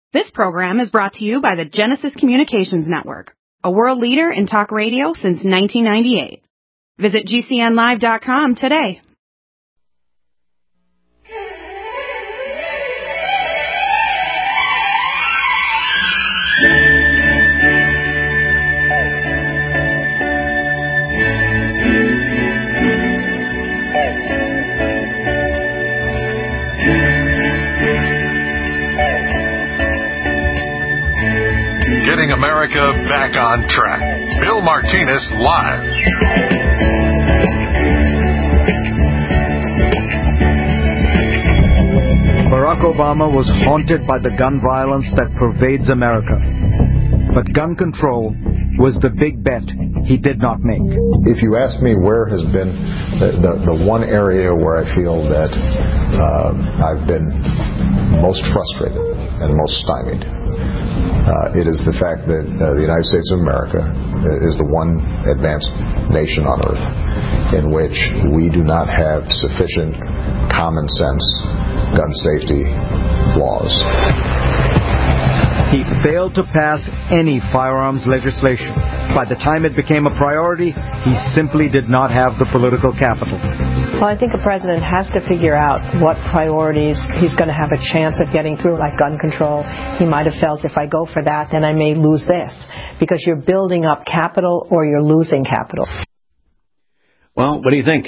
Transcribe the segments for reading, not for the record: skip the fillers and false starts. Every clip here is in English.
This program is brought to you by the Genesis Communications Network, a world leader in talk radio since 1998. Visit GCNlive.com today. Getting America back on track. Bill Martinez live. Barack Obama was haunted by the gun violence that pervades America. But gun control was the big bet he did not make. If you ask me where has been the one area where I feel that I've been most frustrated and most stymied, it is the fact that the United States of America is the one advanced nation on earth in which we do not have sufficient common sense gun safety laws. He failed to pass any firearms legislation. By the time it became a priority, he simply did not have the political capital. Well, I think a president has to figure out what priorities he's going to have a chance of getting through, like gun control. He might have felt, if I go for that, then I may lose this, because you're building up capital or you're losing capital. Well, what do you think?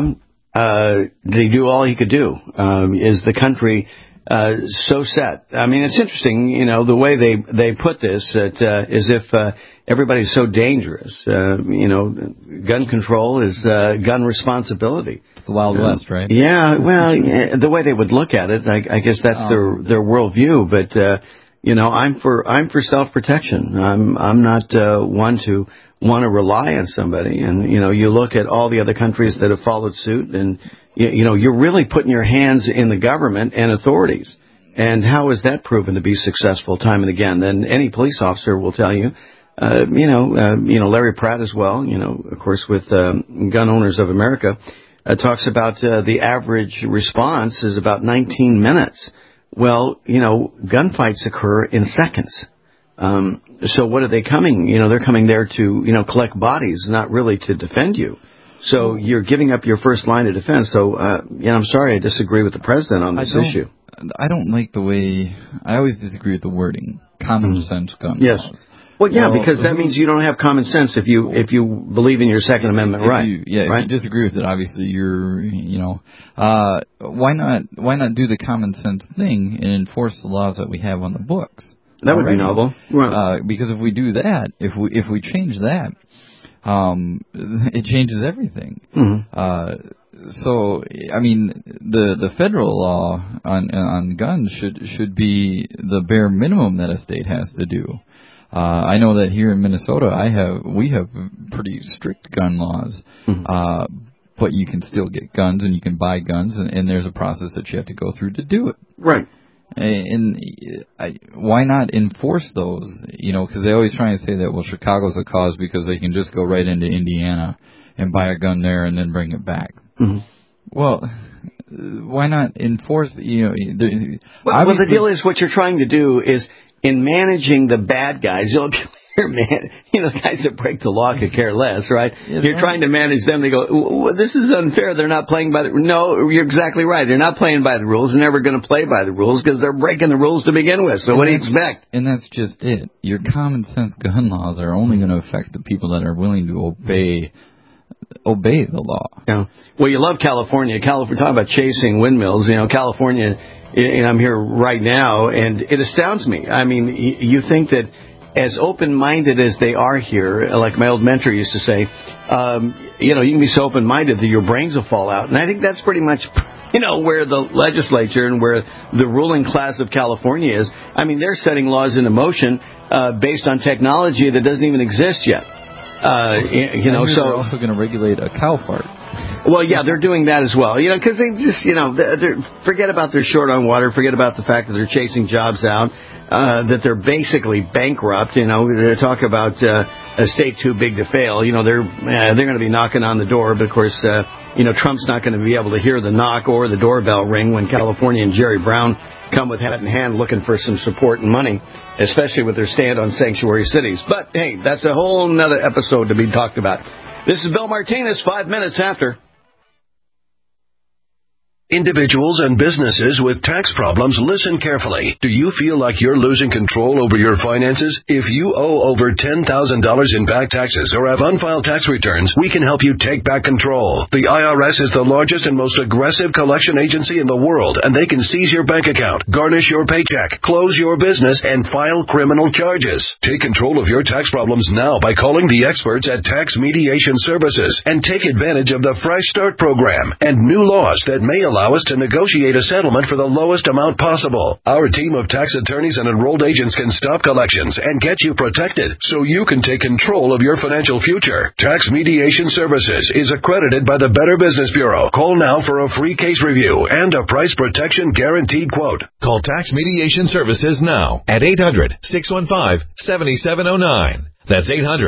Did he do all he could do? Is the country so set? I mean, it's interesting, you know, the way they put this, as if everybody's so dangerous. You know, gun control is gun responsibility. It's the Wild West, right? Yeah, well, the way they would look at it, I guess that's their worldview. But you know, I'm for self-protection. I'm not one to want to rely on somebody. And you know, you look at all the other countries that have followed suit, and you know, you're really putting your hands in the government and authorities. And how is that proven to be successful time and again? Then any police officer will tell you. You know, Larry Pratt as well. You know, of course, with Gun Owners of America, talks about the average response is about 19 minutes. Well, you know, gunfights occur in seconds. So what are they coming? You know, they're coming there to, you know, collect bodies, not really to defend you. So you're giving up your first line of defense. So, you know, I'm sorry, I disagree with the president on this issue. I don't like the way, I always disagree with the wording, common sense gun laws. Yes. Well, yeah, because that means you don't have common sense if you believe in your Second Amendment right. If you disagree with it, obviously you're, you know, why not do the common sense thing and enforce the laws that we have on the books? That would be novel. Right. Because if we do that, if we change that, it changes everything. Mm-hmm. So, I mean, the federal law on guns should be the bare minimum that a state has to do. I know that here in Minnesota, we have pretty strict gun laws, but you can still get guns and you can buy guns, and there's a process that you have to go through to do it. Right. And why not enforce those? You know, because they always try and say that, well, Chicago's a cause because they can just go right into Indiana and buy a gun there and then bring it back. Mm-hmm. Well, why not enforce? You know, well, the deal is what you're trying to do is in managing the bad guys. You know, guys that break the law could care less, right? You're trying to manage them. They go, well, this is unfair. They're not playing by the... No, you're exactly right. They're not playing by the rules. They're never going to play by the rules because they're breaking the rules to begin with. So what do you expect? And that's just it. Your common sense gun laws are only going to affect the people that are willing to obey the law. Yeah. Well, you love California. We're talking about chasing windmills. You know, California, and I'm here right now, and it astounds me. I mean, you think that as open-minded as they are here, like my old mentor used to say, you know, you can be so open-minded that your brains will fall out. And I think that's pretty much, you know, where the legislature and where the ruling class of California is. I mean, they're setting laws into motion based on technology that doesn't even exist yet. You know, so they're also going to regulate a cow fart. Well, yeah, they're doing that as well. You know, because they just, you know, forget about they're short on water. Forget about the fact that they're chasing jobs out. That they're basically bankrupt. You know, they talk about a state too big to fail. You know, they're going to be knocking on the door. But of course, Trump's not going to be able to hear the knock or the doorbell ring when California and Jerry Brown come with hat in hand looking for some support and money, especially with their stand on sanctuary cities. But, hey, that's a whole nother episode to be talked about. This is Bill Martinez, 5 minutes after. Individuals and businesses with tax problems, listen carefully. Do you feel like you're losing control over your finances? If you owe over $10,000 in back taxes or have unfiled tax returns, we can help you take back control. The IRS is the largest and most aggressive collection agency in the world, and they can seize your bank account, garnish your paycheck, close your business, and file criminal charges. Take control of your tax problems now by calling the experts at Tax Mediation Services and take advantage of the Fresh Start program and new laws that may allow us to negotiate a settlement for the lowest amount possible. Our team of tax attorneys and enrolled agents can stop collections and get you protected so you can take control of your financial future. Tax Mediation Services is accredited by the Better Business Bureau. Call now for a free case review and a price protection guaranteed quote. Call Tax Mediation Services now at 800-615-7709. That's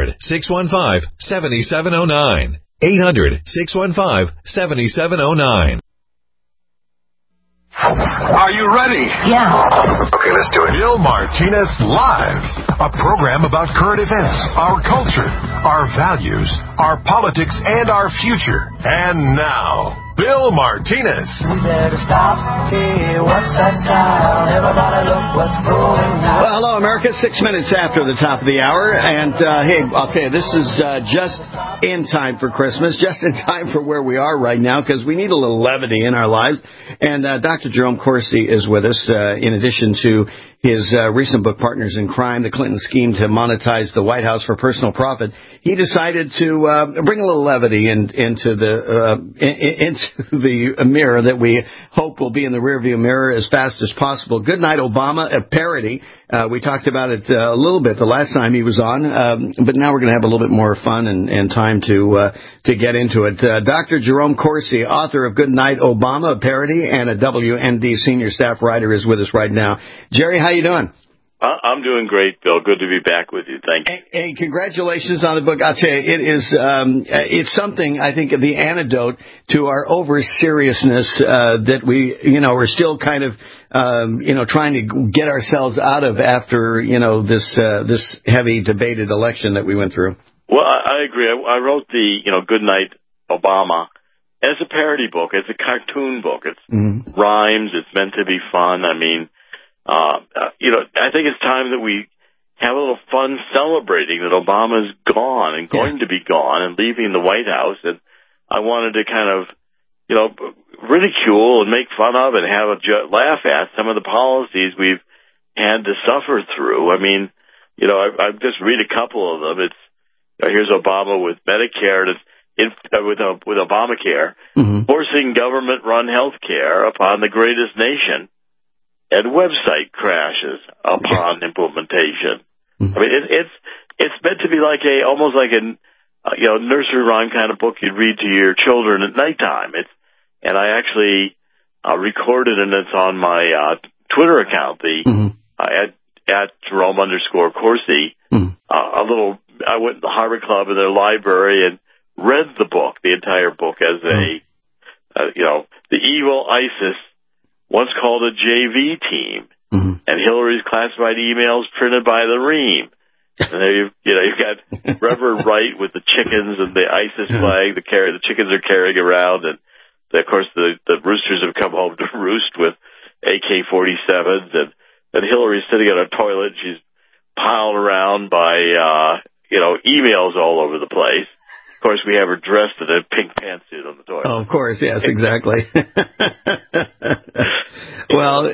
800-615-7709. 800-615-7709. Are you ready? Yeah. Okay, let's do it. Bill Martinez Live, a program about current events, our culture, our values, our politics, and our future. And now, Bill Martinez. We better stop. Hey, what's that sound? Everybody look what's going on. Well, hello, America. 6 minutes after the top of the hour. And, hey, I'll tell you, this is just in time for Christmas, just in time for where we are right now, because we need a little levity in our lives. And Dr. Jerome Corsi is with us, in addition to his recent book, Partners in Crime, the Clinton Scheme to Monetize the White House for Personal Profit. He decided to bring a little levity into the mirror that we hope will be in the rearview mirror as fast as possible. Good Night, Obama, a parody. We talked about it a little bit the last time he was on, but now we're going to have a little bit more fun and time to get into it. Dr. Jerome Corsi, author of Good Night, Obama, a parody, and a WND senior staff writer, is with us right now. Jerry, how you doing? I'm doing great, Bill. Good to be back with you. Thank you. Hey, congratulations on the book. I'll tell you, it is, it's something, I think, the antidote to our over-seriousness, that we, are still kind of, trying to get ourselves out of after, this heavy debated election that we went through. Well, I agree. I wrote the, Good Night, Obama as a parody book, as a cartoon book. It's rhymes. It's meant to be fun. I mean, I think it's time that we have a little fun celebrating that Obama's gone and going to be gone and leaving the White House. And I wanted to kind of, ridicule and make fun of and have a laugh at some of the policies we've had to suffer through. I mean, I just read a couple of them. It's, here's Obama with Medicare, with Obamacare, forcing government-run health care upon the greatest nation. And website crashes upon implementation. I mean, it's meant to be like almost like a nursery rhyme kind of book you'd read to your children at nighttime. And I actually recorded, and it's on my Twitter account, at Jerome_Corsi. I went to the Harvard Club in their library and read the book, the entire book, as the evil ISIS once called a JV team, and Hillary's classified emails printed by the Ream. And there you've got Reverend Wright with the chickens and the ISIS flag. The chickens are carrying around, and of course the roosters have come home to roost with AK-47s, and Hillary's sitting on a toilet. She's piled around by emails all over the place. Of course, we have her dressed in a pink pantsuit on the toilet. Oh, of course, yes, exactly. Well,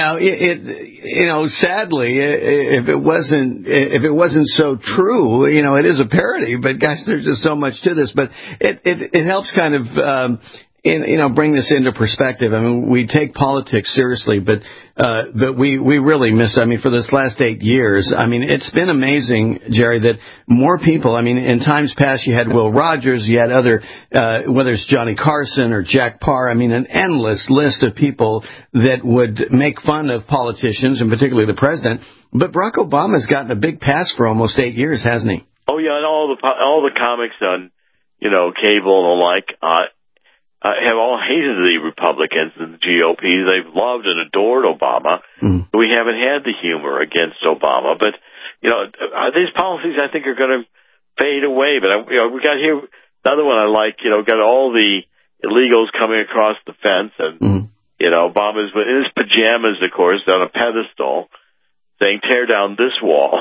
sadly, if it wasn't so true, it is a parody. But gosh, there's just so much to this. But it helps kind of bring this into perspective. I mean, we take politics seriously, but we really miss. I mean, for this last 8 years, I mean, it's been amazing, Jerry, that more people. I mean, in times past, you had Will Rogers, you had other, whether it's Johnny Carson or Jack Parr. I mean, an endless list of people that would make fun of politicians, and particularly the president. But Barack Obama's gotten a big pass for almost 8 years, hasn't he? Oh yeah, and all the comics on, cable and the like. have all hated the Republicans and the GOP. They've loved and adored Obama. We haven't had the humor against Obama. But, these policies, I think, are going to fade away. But, we got here another one I like, got all the illegals coming across the fence. And, Obama's in his pajamas, of course, on a pedestal, saying, tear down this wall,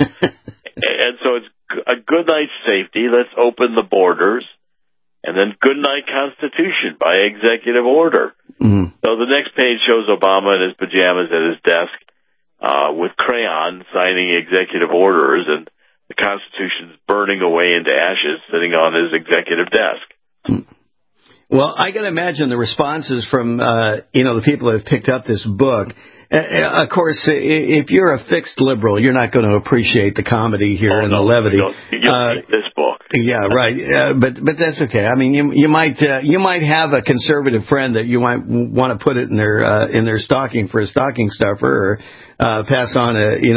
And so it's a good night safety. Let's open the borders. And then good night Constitution by executive order. So the next page shows Obama in his pajamas at his desk with crayon signing executive orders, and the Constitution's burning away into ashes sitting on his executive desk. Well, I can imagine the responses from, the people that have picked up this book. Of course, if you're a fixed liberal, you're not going to appreciate the comedy here and the levity. You hate this book. Yeah, right. But that's okay. I mean, you might have a conservative friend that you might want to put it in their stocking for a stocking stuffer, or pass on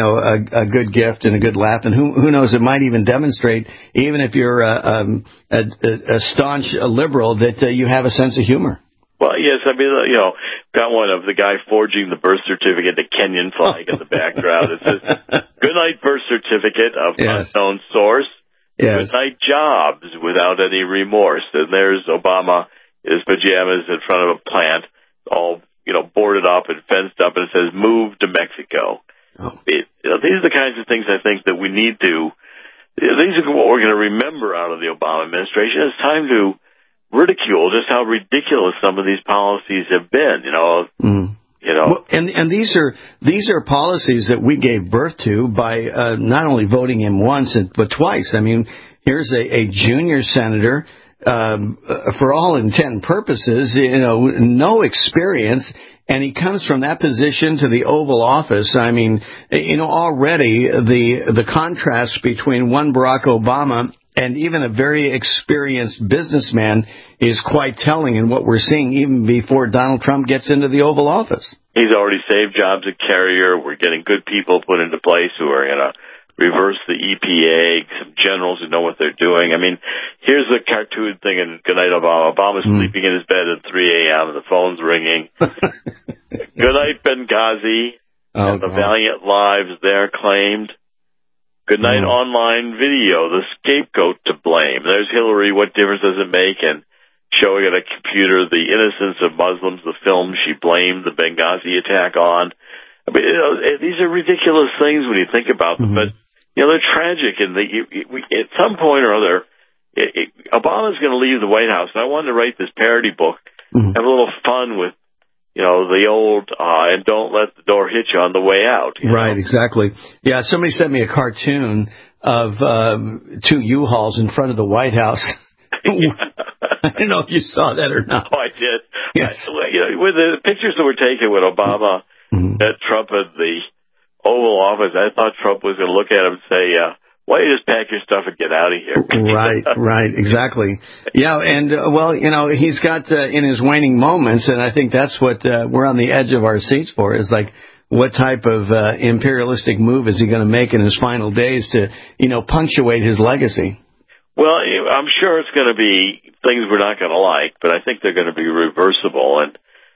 a good gift and a good laugh, and who knows, it might even demonstrate, even if you're a staunch liberal, that you have a sense of humor. Well, yes, I mean, got one of the guy forging the birth certificate, the Kenyan flag in the background. It says, good night birth certificate of unknown source. Yes. Good night jobs without any remorse. And there's Obama in his pajamas in front of a plant, all, boarded up and fenced up, and it says, move to Mexico. Oh. These are the kinds of things I think that we need to, these are what we're going to remember out of the Obama administration. It's time to ridicule just how ridiculous some of these policies have been, Well, and these are policies that we gave birth to by not only voting him once but twice. I mean, here's a junior senator, for all intent and purposes, no experience, and he comes from that position to the Oval Office. I mean, already the contrast between one Barack Obama and even a very experienced businessman is quite telling in what we're seeing even before Donald Trump gets into the Oval Office. He's already saved jobs at Carrier. We're getting good people put into place who are going to reverse the EPA, some generals who know what they're doing. I mean, here's the cartoon thing in Goodnight Obama. Obama's sleeping in his bed at 3 a.m. and the phone's ringing. Goodnight Benghazi, and the valiant lives there claimed. Good night online video, the scapegoat to blame. There's Hillary, what difference does it make? And showing on a computer the innocence of Muslims, the film she blamed the Benghazi attack on. I mean, these are ridiculous things when you think about them, but, they're tragic. And at some point or other, Obama's going to leave the White House, and I wanted to write this parody book, have a little fun with, the old, and don't let the door hit you on the way out. Right, exactly. Yeah, somebody sent me a cartoon of 2 U-Hauls in front of the White House. I don't know if you saw that or not. Oh, I did. Yes. With the pictures that were taken with Obama met Trump at the Oval Office, I thought Trump was going to look at him and say, why don't you just pack your stuff and get out of here? Right, exactly. Yeah, and, he's got in his waning moments, and I think that's what we're on the edge of our seats for, is like, what type of imperialistic move is he going to make in his final days to, punctuate his legacy? Well, I'm sure it's going to be things we're not going to like, but I think they're going to be reversible. And,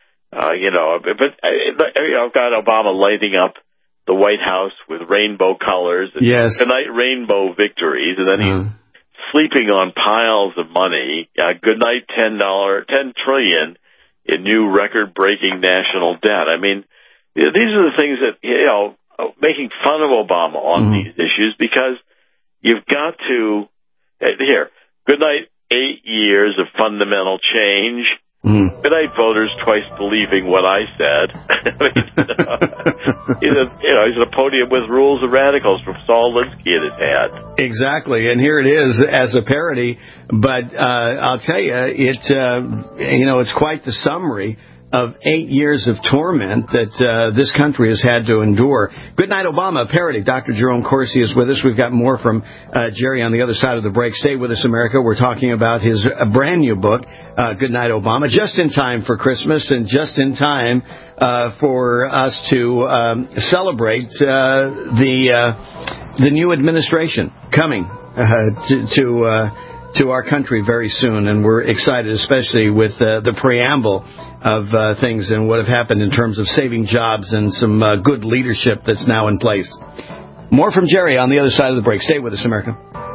I've got Obama lighting up the White House with rainbow colors. And goodnight rainbow victories. And then he's sleeping on piles of money. Goodnight $10 trillion in new record-breaking national debt. I mean, these are the things that, making fun of Obama on these issues, because you've got to, good night 8 years of fundamental change. Good night, voters, twice believing what I said. He's at a podium with Rules of Radicals from Saul Alinsky in his hand. Exactly, and here it is as a parody. But I'll tell you, it's quite the summary of 8 years of torment that this country has had to endure. Good Night Obama, a parody. Dr. Jerome Corsi is with us. We've got more from Jerry on the other side of the break. Stay with us, America. We're talking about his brand new book, Good Night Obama, just in time for Christmas and just in time for us to celebrate the new administration coming to to our country very soon, and we're excited, especially with the preamble of things and what have happened in terms of saving jobs and some good leadership that's now in place. More from Jerry on the other side of the break. Stay with us, America.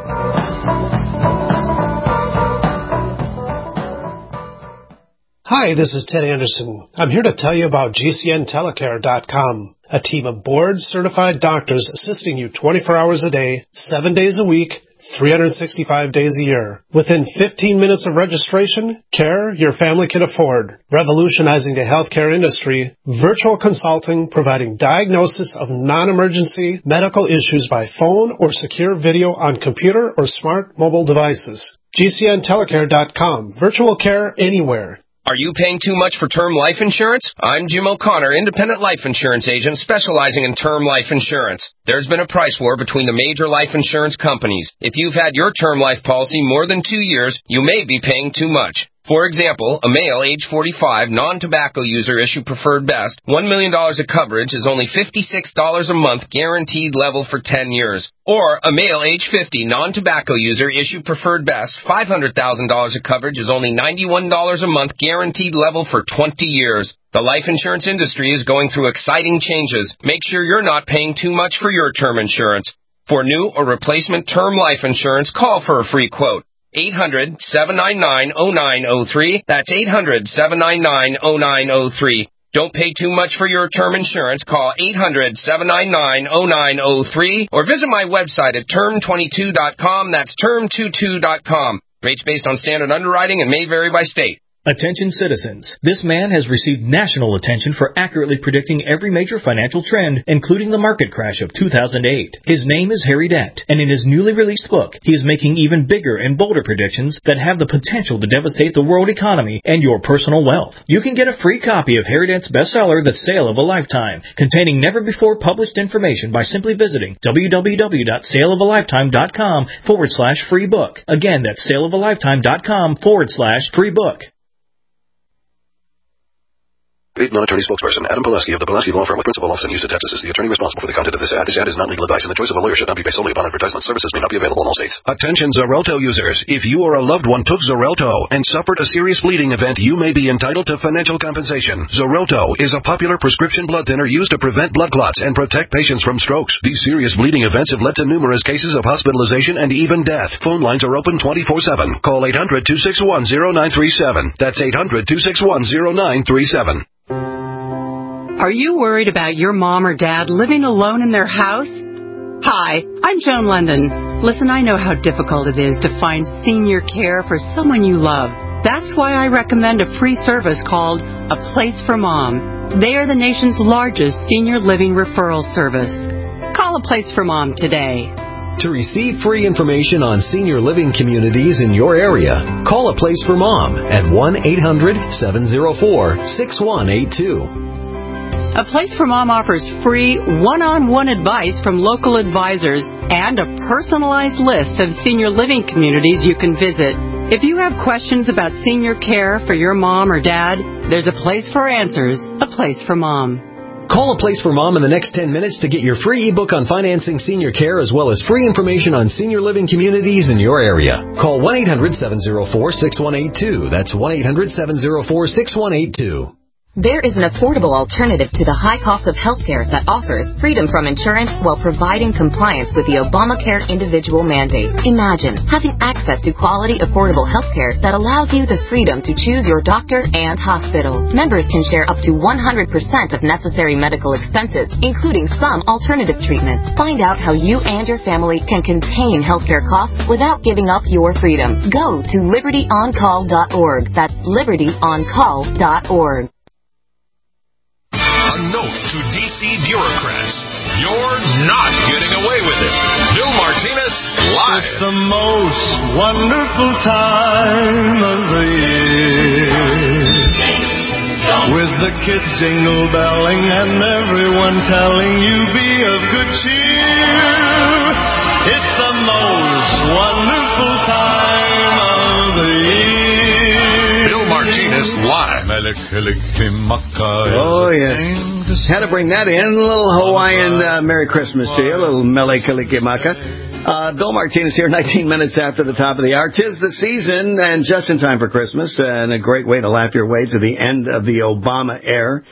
Hi, this is Ted Anderson. I'm here to tell you about GCNtelecare.com, a team of board-certified doctors assisting you 24 hours a day, 7 days a week, 365 days a year. Within 15 minutes of registration, care your family can afford. Revolutionizing the healthcare industry, virtual consulting providing diagnosis of non-emergency medical issues by phone or secure video on computer or smart mobile devices. GCNtelecare.com. Virtual care anywhere. Are you paying too much for term life insurance? I'm Jim O'Connor, independent life insurance agent specializing in term life insurance. There's been a price war between the major life insurance companies. If you've had your term life policy more than 2 years, you may be paying too much. For example, a male age 45, non-tobacco user issue preferred best, $1 million of coverage is only $56 a month guaranteed level for 10 years. Or a male age 50, non-tobacco user issue preferred best, $500,000 of coverage is only $91 a month guaranteed level for 20 years. The life insurance industry is going through exciting changes. Make sure you're not paying too much for your term insurance. For new or replacement term life insurance, call for a free quote. 800-799-0903. That's 800-799-0903. Don't pay too much for your term insurance. Call 800-799-0903 or visit my website at term22.com. That's term22.com. Rates based on standard underwriting and may vary by state. Attention citizens. This man has received national attention for accurately predicting every major financial trend, including the market crash of 2008. His name is Harry Dent, and in his newly released book, he is making even bigger and bolder predictions that have the potential to devastate the world economy and your personal wealth. You can get a free copy of Harry Dent's bestseller, The Sale of a Lifetime, containing never-before-published information by simply visiting www.saleofalifetime.com/free book. Again, that's saleofalifetime.com/free book. Paid non-attorney spokesperson Adam Pulaski of the Pulaski Law Firm with principal office in Houston, Texas is the attorney responsible for the content of this ad. This ad is not legal advice, and the choice of a lawyer should not be based solely upon advertisement. Services may not be available in all states. Attention Xarelto users. If you or a loved one took Xarelto and suffered a serious bleeding event, you may be entitled to financial compensation. Xarelto is a popular prescription blood thinner used to prevent blood clots and protect patients from strokes. These serious bleeding events have led to numerous cases of hospitalization and even death. Phone lines are open 24/7. Call 800-261-0937. That's 800-261-0937. Are you worried about your mom or dad living alone in their house? Hi, I'm Joan London. Listen, I know how difficult it is to find senior care for someone you love. That's why I recommend a free service called A Place for Mom. They are the nation's largest senior living referral service. Call A Place for Mom today. To receive free information on senior living communities in your area, call A Place for Mom at 1-800-704-6182. A Place for Mom offers free one-on-one advice from local advisors and a personalized list of senior living communities you can visit. If you have questions about senior care for your mom or dad, there's a place for answers, A Place for Mom. Call A Place for Mom in the next 10 minutes to get your free ebook on financing senior care as well as free information on senior living communities in your area. Call 1-800-704-6182. That's 1-800-704-6182. There is an affordable alternative to the high cost of healthcare that offers freedom from insurance while providing compliance with the Obamacare individual mandate. Imagine having access to quality, affordable healthcare that allows you the freedom to choose your doctor and hospital. Members can share up to 100% of necessary medical expenses, including some alternative treatments. Find out how you and your family can contain healthcare costs without giving up your freedom. Go to libertyoncall.org. That's libertyoncall.org. A note to D.C. bureaucrats. You're not getting away with it. Bill Martinez live. It's the most wonderful time of the year. With the kids jingle belling and everyone telling you be of good cheer. It's the most wonderful time of the year. Bill Martinez live. Oh, yes. Had to bring that in. A little Hawaiian Merry Christmas to you. A little Mele Kalikimaka. Bill Martinez here, 19 minutes after the top of the hour. 'Tis the season, and just in time for Christmas, and a great way to laugh your way to the end of the Obama era.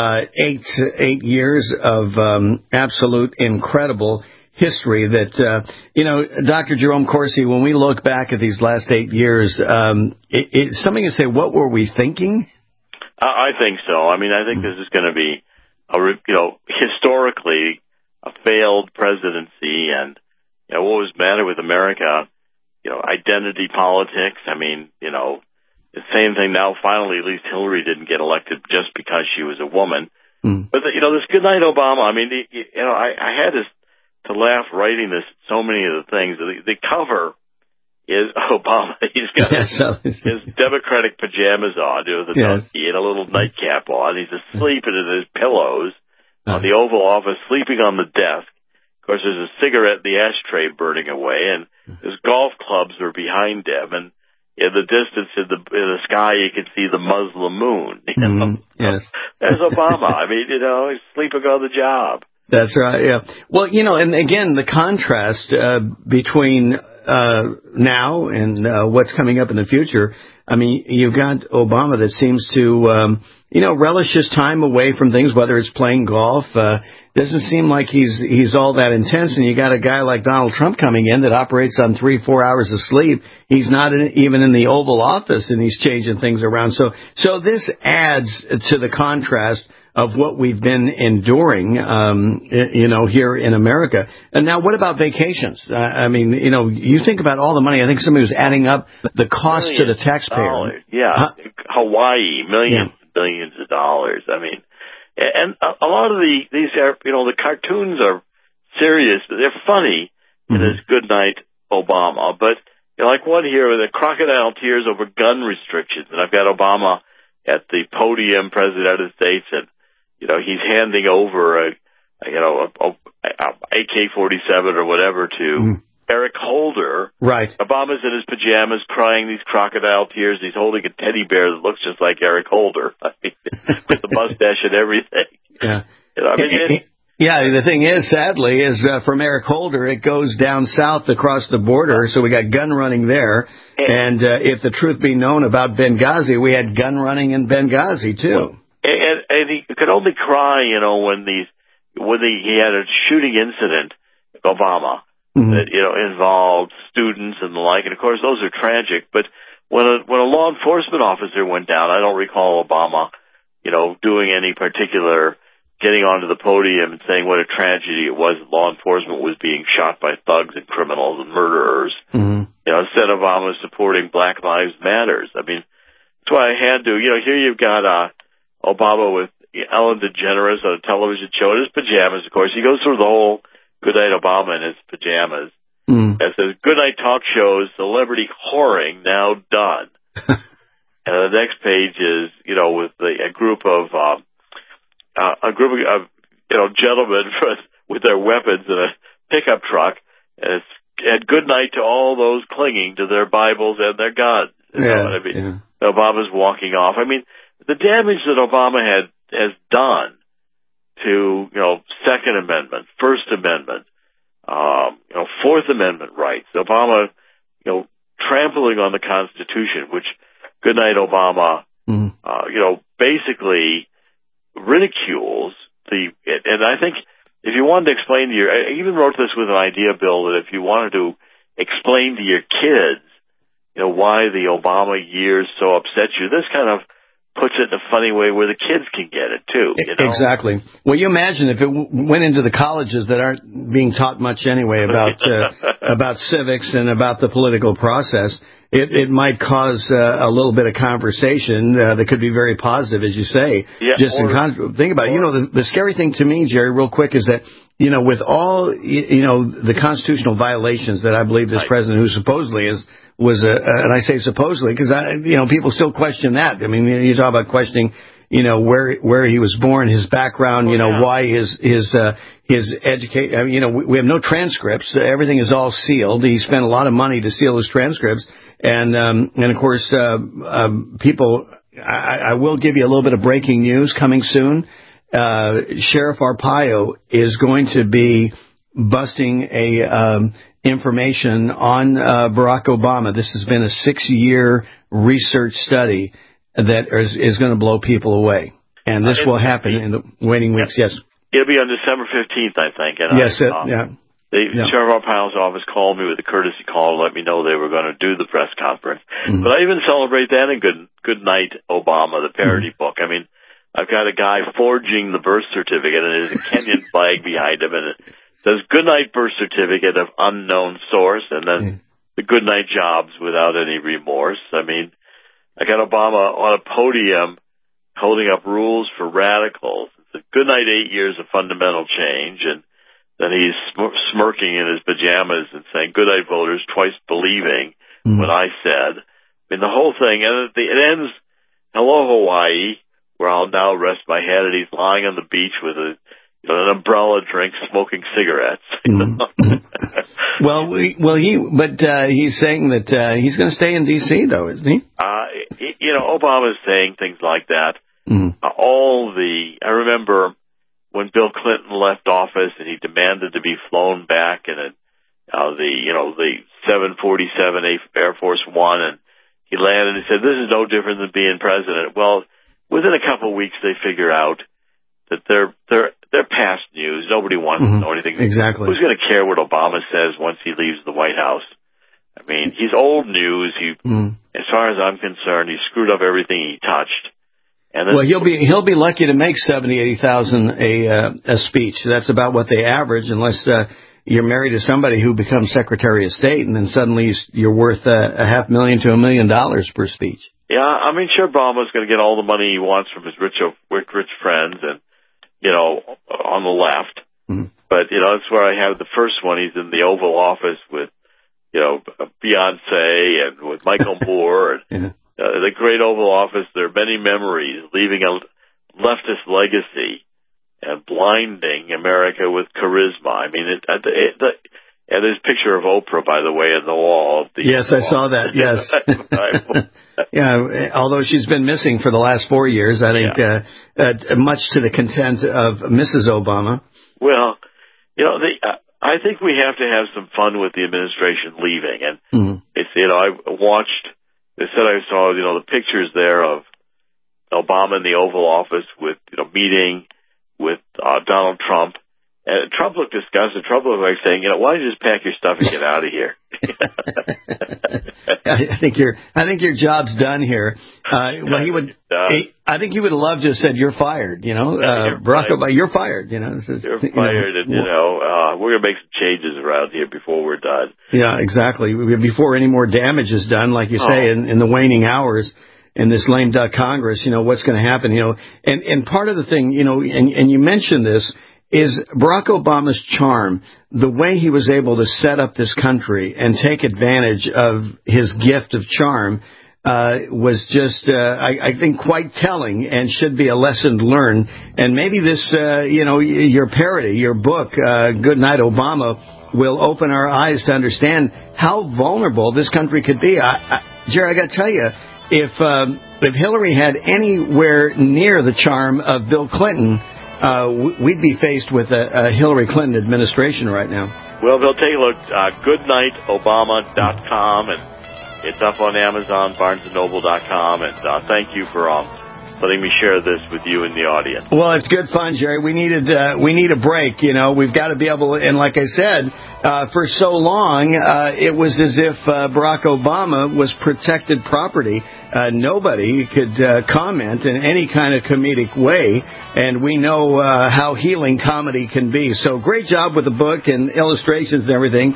8 years of absolute incredible history that, Dr. Jerome Corsi, when we look back at these last 8 years, it's something to say, what were we thinking? I think so. I mean, I think this is going to be, historically a failed presidency, and what was the matter with America? Identity politics. I mean, the same thing now. Finally, at least Hillary didn't get elected just because she was a woman. But this Goodnight Obama. I mean, I had to laugh writing this. So many of the things. The cover is Obama. He's got his Democratic pajamas on, with a donkey and a little nightcap on. He's asleep in his pillows on the Oval Office, sleeping on the desk. Of course, there's a cigarette in the ashtray burning away, and his golf clubs are behind him. And in the distance, in the sky, you can see the Muslim moon. Yes, there's Obama. I mean, he's sleeping on the job. That's right. Yeah. Well, and again, the contrast between now and what's coming up in the future. I mean, you've got Obama that seems to, relish his time away from things, whether it's playing golf. Doesn't seem like he's all that intense. And you got a guy like Donald Trump coming in that operates on 3-4 hours of sleep. He's not even in the Oval Office, and he's changing things around. So this adds to the contrast of what we've been enduring, here in America. And now, what about vacations? I mean, you think about all the money. I think somebody was adding up the cost to the taxpayer. Yeah, Hawaii, millions, billions of dollars. I mean, and a lot of these are, the cartoons are serious, but they're funny. In this Goodnight Obama, but like one here, the crocodile tears over gun restrictions, and I've got Obama at the podium, President of the United States, and he's handing over a AK-47 or whatever to Eric Holder. Right. Obama's in his pajamas crying these crocodile tears. He's holding a teddy bear that looks just like Eric Holder, with the mustache and everything. Yeah. The thing is, sadly, from Eric Holder, it goes down south across the border, so we got gun running there. And if the truth be known about Benghazi, we had gun running in Benghazi, too. And he could only cry, when he had a shooting incident, Obama, that, involved students and the like. And of course, those are tragic. But when a law enforcement officer went down, I don't recall Obama, doing any particular getting onto the podium and saying what a tragedy it was that law enforcement was being shot by thugs and criminals and murderers. Instead Obama was supporting Black Lives Matters. I mean, that's why I had to, here you've got, Obama with Ellen DeGeneres on a television show in his pajamas, of course. He goes through the whole Goodnight Obama in his pajamas. It says, Goodnight talk shows, celebrity whoring now done. And the next page is, with a group of gentlemen with their weapons in a pickup truck, and good night to all those clinging to their Bibles and their guns. Obama's walking off. I mean, the damage that Obama has done to, Second Amendment, First Amendment, Fourth Amendment rights. Obama, trampling on the Constitution, which Goodnight Obama, basically ridicules and I think if you wanted to explain I even wrote this with an idea, Bill, that if you wanted to explain to your kids, why the Obama years so upset you, this kind of puts it in a funny way where the kids can get it, too. Exactly. Well, you imagine if it went into the colleges that aren't being taught much anyway about civics and about the political process, it might cause a little bit of conversation that could be very positive, as you say. Think about it. The scary thing to me, Jerry, real quick, is that, with all, the constitutional violations that I believe this president, who supposedly was and I say supposedly because people still question that. I mean, you talk about questioning, where he was born, his background, why his education. We have no transcripts. Everything is all sealed. He spent a lot of money to seal his transcripts, and of course, people. I will give you a little bit of breaking news coming soon. Sheriff Arpaio is going to be busting information on Barack Obama. This has been a 6-year research study that is going to blow people away. And this will happen in the waiting weeks, yes. It'll be on December 15th, I think. And the Sheriff of our Piles office called me with a courtesy call to let me know they were going to do the press conference. Mm-hmm. But I even celebrate that in Good Night Obama, the parody book. I mean, I've got a guy forging the birth certificate, and there's a Kenyan flag behind him, and it says Good Night Birth Certificate of Unknown Source, and then the Good Night Jobs without any remorse. I mean, I got Obama on a podium holding up rules for radicals. It's a good night, 8 years of fundamental change, and then he's smirking in his pajamas and saying, good night, voters, twice believing what I said. I mean, the whole thing, and it ends, hello, Hawaii, where I'll now rest my head, and he's lying on the beach with an umbrella drink, smoking cigarettes. He's saying that he's going to stay in D.C., though, isn't he? Obama's saying things like that. I remember when Bill Clinton left office and he demanded to be flown back in the 747 Air Force One, and he landed and he said, "This is no different than being president." Well, within a couple of weeks, they figure out that they're past news. Nobody wants to know anything. Exactly. Who's going to care what Obama says once he leaves the White House? I mean, he's old news. As far as I'm concerned, he screwed up everything he touched. And then, he'll be lucky to make $70,000-$80,000 a speech. That's about what they average, unless you're married to somebody who becomes Secretary of State, and then suddenly you're worth $500,000 to $1 million per speech. Yeah, I mean, sure, Obama's going to get all the money he wants from his rich friends, and on the left. But that's where I have the first one. He's in the Oval Office with Beyonce and with Michael Moore and. The great Oval Office, there are many memories, leaving a leftist legacy and blinding America with charisma. I mean, and there's a picture of Oprah, by the way, on the wall. Yes, I saw that, yes. Yeah, although she's been missing for the last 4 years, I think, much to the content of Mrs. Obama. Well, I think we have to have some fun with the administration leaving. And it's, I watched... They said I saw, the pictures there of Obama in the Oval Office with, meeting with Donald Trump. And Trump looked disgusted. Trump looked like saying, why don't you just pack your stuff and get out of here? I think your job's done here. I think he would have loved to have said, "You're fired." Barack Obama, you're fired. You're fired, and we're gonna make some changes around here before we're done. Yeah, exactly. Before any more damage is done, like you say, in the waning hours in this lame duck Congress, what's going to happen? And part of the thing, and you mentioned this, is Barack Obama's charm, the way he was able to set up this country and take advantage of his gift of charm, was just, I think, quite telling and should be a lesson learned. And maybe this, your parody, your book, Good Night Obama, will open our eyes to understand how vulnerable this country could be. Jerry, I got to tell you, if Hillary had anywhere near the charm of Bill Clinton, we'd be faced with a Hillary Clinton administration right now. Well, they'll take a look at goodnightobama.com, and it's up on Amazon, BarnesandNoble.com, and thank you for letting me share this with you and the audience. Well, it's good fun, Jerry. We need a break. We've got to be able, and like I said, for so long, it was as if Barack Obama was protected property. Nobody could comment in any kind of comedic way, and we know how healing comedy can be. So great job with the book and illustrations and everything.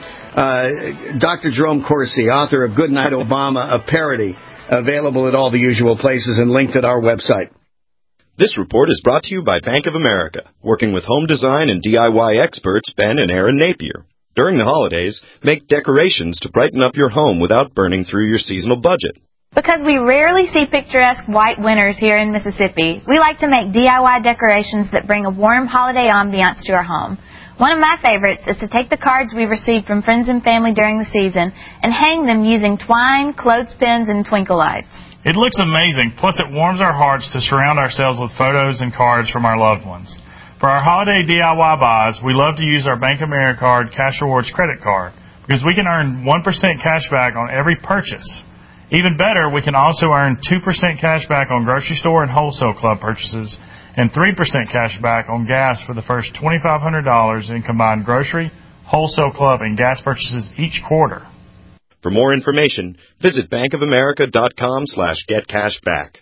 Dr. Jerome Corsi, author of Good Night Obama, a parody, available at all the usual places and linked at our website. This report is brought to you by Bank of America, working with home design and DIY experts Ben and Aaron Napier. During the holidays, make decorations to brighten up your home without burning through your seasonal budget. Because we rarely see picturesque white winters here in Mississippi, we like to make DIY decorations that bring a warm holiday ambiance to our home. One of my favorites is to take the cards we received from friends and family during the season and hang them using twine, clothespins, and twinkle lights. It looks amazing, plus it warms our hearts to surround ourselves with photos and cards from our loved ones. For our holiday DIY buys, we love to use our Bank of America Card Cash Rewards credit card because we can earn 1% cash back on every purchase. Even better, we can also earn 2% cash back on grocery store and wholesale club purchases and 3% cash back on gas for the first $2,500 in combined grocery, wholesale club, and gas purchases each quarter. For more information, visit bankofamerica.com/getcashback.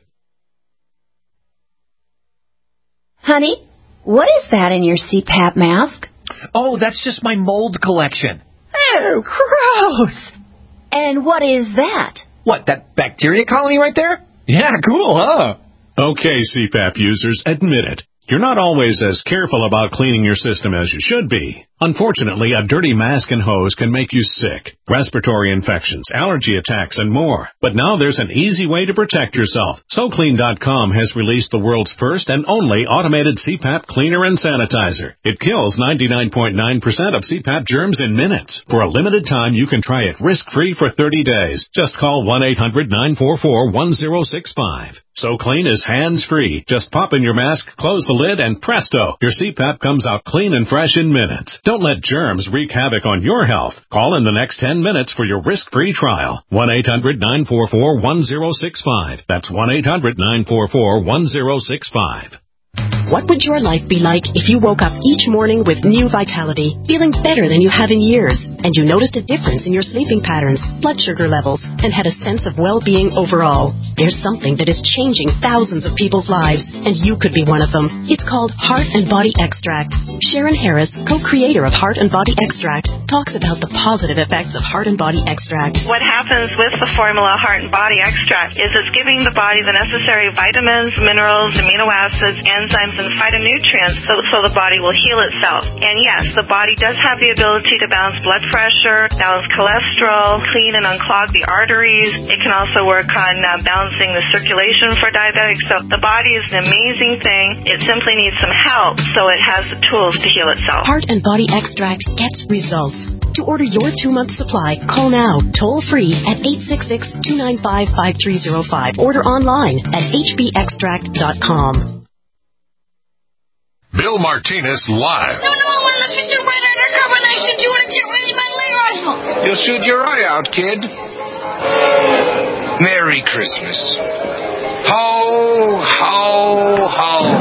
Honey, what is that in your CPAP mask? Oh, that's just my mold collection. Oh, gross! And what is that? What, that bacteria colony right there? Yeah, cool, huh? Okay, CPAP users, admit it. You're not always as careful about cleaning your system as you should be. Unfortunately, a dirty mask and hose can make you sick, respiratory infections, allergy attacks, and more. But now there's an easy way to protect yourself. SoClean.com has released the world's first and only automated CPAP cleaner and sanitizer. It kills 99.9% of CPAP germs in minutes. For a limited time, you can try it risk-free for 30 days. Just call 1-800-944-1065. SoClean is hands-free. Just pop in your mask, close the lid, and presto, your CPAP comes out clean and fresh in minutes. Don't let germs wreak havoc on your health. Call in the next 10 minutes for your risk-free trial. 1-800-944-1065. That's 1-800-944-1065. What would your life be like if you woke up each morning with new vitality, feeling better than you have in years, and you noticed a difference in your sleeping patterns, blood sugar levels, and had a sense of well-being overall? There's something that is changing thousands of people's lives, and you could be one of them. It's called Heart and Body Extract. Sharon Harris, co-creator of Heart and Body Extract, talks about the positive effects of Heart and Body Extract. What happens with the formula Heart and Body Extract is it's giving the body the necessary vitamins, minerals, amino acids, enzymes, and phytonutrients so the body will heal itself. And yes, the body does have the ability to balance blood pressure, balance cholesterol, clean and unclog the arteries. It can also work on balancing the circulation for diabetics. So the body is an amazing thing. It simply needs some help so it has the tools to heal itself. Heart and Body Extract gets results. To order your 2-month supply, call now, toll-free at 866-295-5305. Order online at hbextract.com. Bill Martinez Live. No, I want to listen to Red Undercover and I said you want to get rid of my leg rifle. You'll shoot your eye out, kid. Merry Christmas. Ho, ho, ho.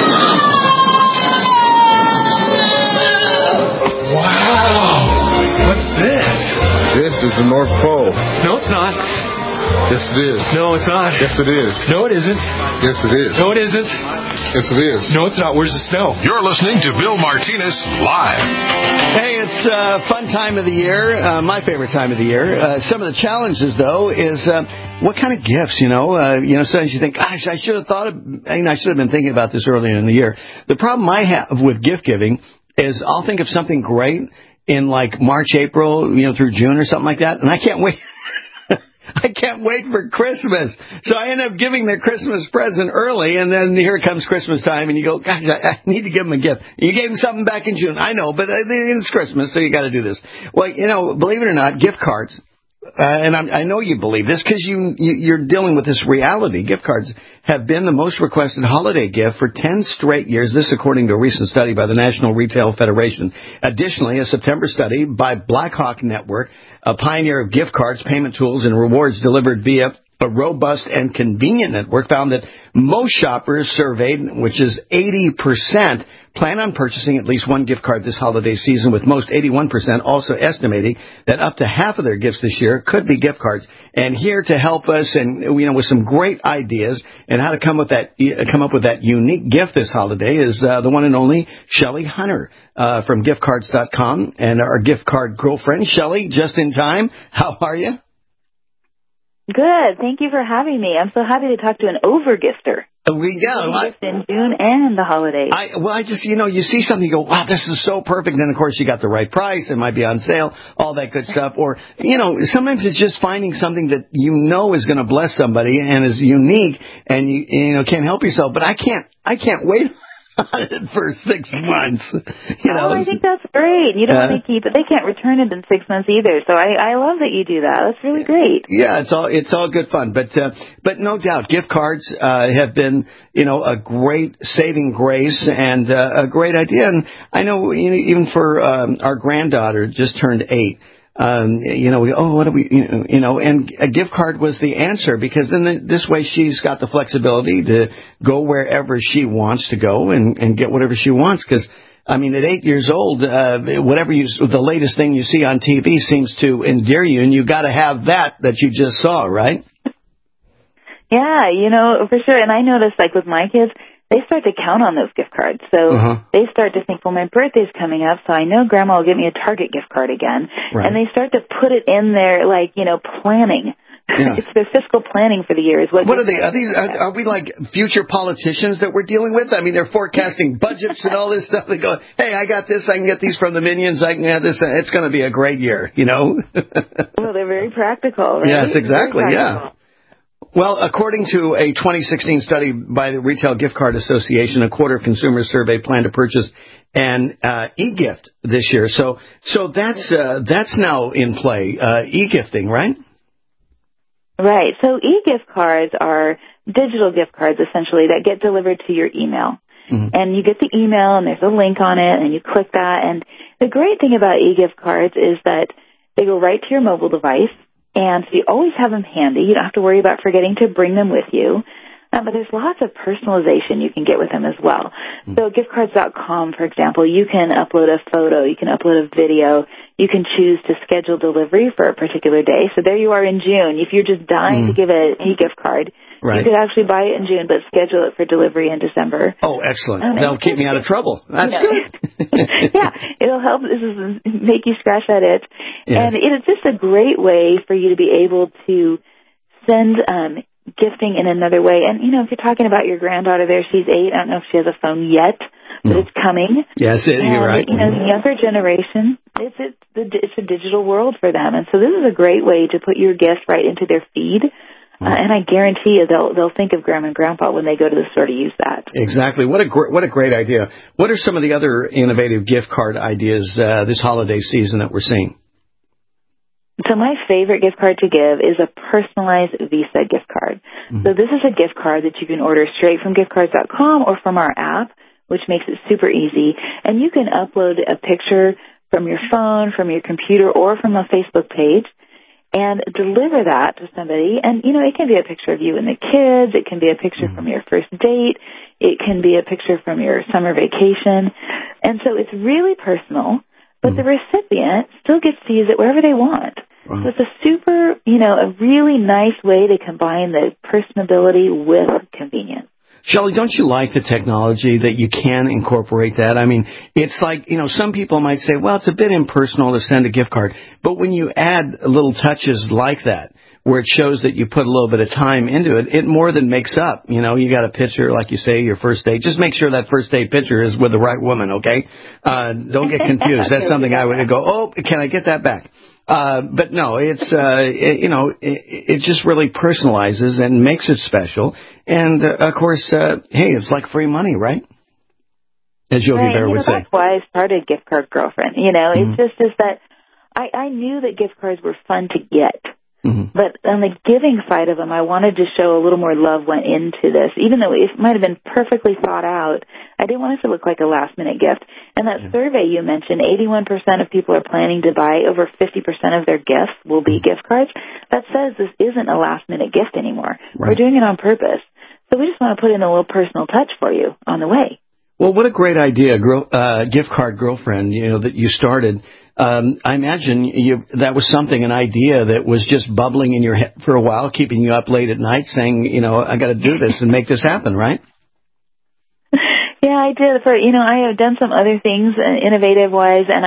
Wow. What's this? This is the North Pole. No, it's not. Yes, it is. No, it's not. Yes, it is. No, it isn't. Yes, it is. No, it isn't. Yes, it is. No, it's not. Where's the snow? You're listening to Bill Martinez Live. Hey, it's a fun time of the year, my favorite time of the year. Some of the challenges, though, is what kind of gifts, sometimes you think, gosh, I should have I should have been thinking about this earlier in the year. The problem I have with gift giving is I'll think of something great in like March, April, through June or something like that, and I can't wait. I can't wait for Christmas. So I end up giving their Christmas present early, and then here comes Christmas time, and you go, gosh, I need to give them a gift. You gave them something back in June. I know, but it's Christmas, so you got to do this. Well, believe it or not, gift cards, and I know you believe this because you're dealing with this reality. Gift cards have been the most requested holiday gift for 10 straight years. This according to a recent study by the National Retail Federation. Additionally, a September study by Blackhawk Network, a pioneer of gift cards, payment tools, and rewards delivered via a robust and convenient network, found that most shoppers surveyed, which is 80%, plan on purchasing at least one gift card this holiday season, with most 81% also estimating that up to half of their gifts this year could be gift cards. And here to help us and with some great ideas and how to come up with that unique gift this holiday is the one and only Shelley Hunter from giftcards.com, and our gift card girlfriend. Shelley, just in time. How are you? Good. Thank you for having me. I'm so happy to talk to an over-gifter. We go. In June and the holidays. I just, you see something, you go, wow, this is so perfect. Then, of course, you got the right price. It might be on sale, all that good stuff. Or, sometimes it's just finding something that is going to bless somebody and is unique and you can't help yourself. But I can't wait. for 6 months. You know, I think that's great. You don't want to keep it. They can't return it in 6 months either. So I love that you do that. That's really great. Yeah, it's all good fun. But no doubt, gift cards have been, a great saving grace and a great idea. And I know even for our granddaughter, just turned 8. What do we, and a gift card was the answer, because then this way she's got the flexibility to go wherever she wants to go and get whatever she wants. Because, I mean, at 8 years old, the latest thing you see on TV seems to endear you, and you got to have that you just saw, right? Yeah, for sure. And I noticed, like with my kids, they start to count on those gift cards. So they start to think, well, my birthday's coming up, so I know Grandma will get me a Target gift card again. Right. And they start to put it in their, planning. Yeah. It's their fiscal planning for the year. What are they? Are we like future politicians that we're dealing with? I mean, they're forecasting budgets and all this stuff. They go, hey, I got this. I can get these from the Minions. I can have this. It's going to be a great year, Well, they're very practical, right? Yes, exactly. Yeah. Well, according to a 2016 study by the Retail Gift Card Association, a quarter of consumers surveyed plan to purchase an e-gift this year. So that's now in play, e-gifting, right? Right. So e-gift cards are digital gift cards, essentially, that get delivered to your email. Mm-hmm. And you get the email, and there's a link on it, and you click that. And the great thing about e-gift cards is that they go right to your mobile device. And so you always have them handy. You don't have to worry about forgetting to bring them with you. But there's lots of personalization you can get with them as well. So giftcards.com, for example, you can upload a photo, you can upload a video, you can choose to schedule delivery for a particular day. So there you are in June. If you're just dying to give an e-gift card, you could actually buy it in June, but schedule it for delivery in December. Oh, excellent. That'll keep me out of trouble. That's good. Yeah, it'll help make you scratch that itch. Yes. And it's just a great way for you to be able to send gifting in another way. And, if you're talking about your granddaughter there, she's 8. I don't know if she has a phone yet, but it's coming. Yes, you're right. The younger generation, it's a digital world for them. And so this is a great way to put your gift right into their feed. And I guarantee you they'll think of Grandma and Grandpa when they go to the store to use that. Exactly. What a great idea. What are some of the other innovative gift card ideas this holiday season that we're seeing? So my favorite gift card to give is a personalized Visa gift card. Mm-hmm. So this is a gift card that you can order straight from giftcards.com or from our app, which makes it super easy. And you can upload a picture from your phone, from your computer, or from a Facebook page and deliver that to somebody. And, it can be a picture of you and the kids. It can be a picture from your first date. It can be a picture from your summer vacation. And so it's really personal, but the recipient still gets to use it wherever they want. Wow. So it's a super, a really nice way to combine the personability with convenience. Shelley, don't you like the technology that you can incorporate that? I mean, it's like, some people might say, well, it's a bit impersonal to send a gift card. But when you add little touches like that, where it shows that you put a little bit of time into it, it more than makes up. You got a picture, like you say, your first date. Just make sure that first date picture is with the right woman, okay? Don't get confused. That's something I would go, oh, can I get that back? But no, it's, it just really personalizes and makes it special. And, of course, hey, it's like free money, right? As Yogi Bear would say. That's why I started Gift Card Girlfriend. It's just is that I knew that gift cards were fun to get. Mm-hmm. But on the giving side of them, I wanted to show a little more love went into this. Even though it might have been perfectly thought out, I didn't want it to look like a last-minute gift. And that survey you mentioned, 81% of people are planning to buy. Over 50% of their gifts will be gift cards. That says this isn't a last-minute gift anymore. Right. We're doing it on purpose. So we just want to put in a little personal touch for you on the way. Well, what a great idea, Gift Card Girlfriend, that you started. I imagine that was an idea that was just bubbling in your head for a while, keeping you up late at night saying, I got to do this and make this happen, right? Yeah, I did. I have done some other things innovative-wise, and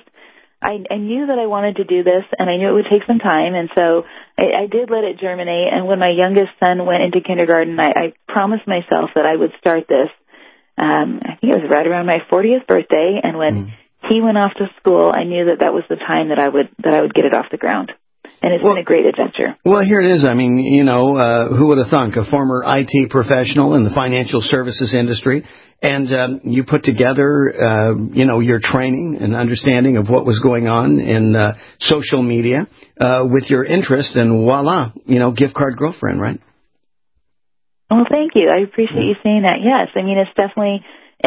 I knew that I wanted to do this, and I knew it would take some time, and so I did let it germinate. And when my youngest son went into kindergarten, I promised myself that I would start this. I think it was right around my 40th birthday, and when he went off to school, I knew that was the time that I would get it off the ground. And it's been a great adventure. Well, here it is. I mean, who would have thunk? A former IT professional in the financial services industry And you put together, your training and understanding of what was going on in social media with your interest, and voila, gift card girlfriend, right? Well, thank you. I appreciate you saying that. Yes, I mean, it's definitely,